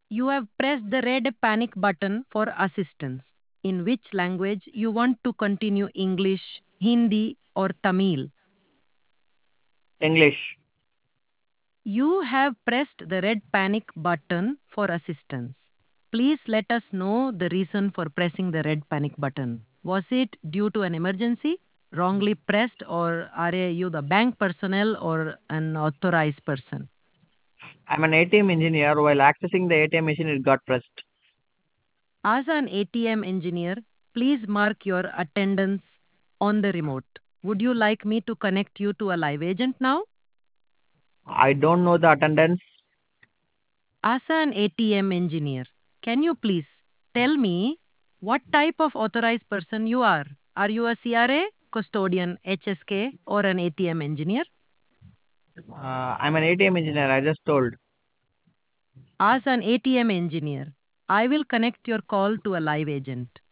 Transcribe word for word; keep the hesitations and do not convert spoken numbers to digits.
You have pressed the red panic button for assistance. In which language you want to continue, English, Hindi or Tamil? English. You have pressed the red panic button for assistance. Please let us know the reason for pressing the red panic button. Was it due to an emergency, wrongly pressed, or are you the bank personnel or an authorized person? I'm an A T M engineer. While accessing the A T M machine, it got pressed. As an A T M engineer, please mark your attendance on the remote. Would you like me to connect you to a live agent now? I don't know the attendance. As an A T M engineer, can you please tell me what type of authorized person you are? Are you a C R A, custodian, H S K, or an A T M engineer? Uh, I'm an A T M engineer. I just told. As an A T M engineer, I will connect your call to a live agent.